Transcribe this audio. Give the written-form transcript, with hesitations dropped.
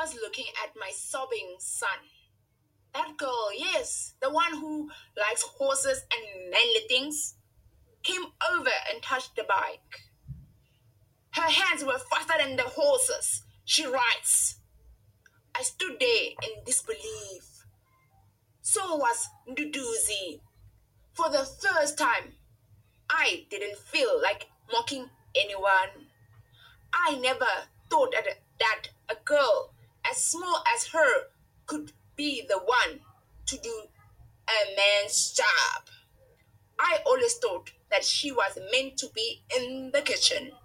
was looking at my sobbing son. That girl, yes, the one who likes horses and manly things, came over and touched the bike. Her hands were faster than the horses. She writes. I stood there in disbelief. So was Nduduzi. For the first time, I didn't feel like mocking anyone. I never thought that a girl as small as her could be the one to do a man's job. I always thought that she was meant to be in the kitchen.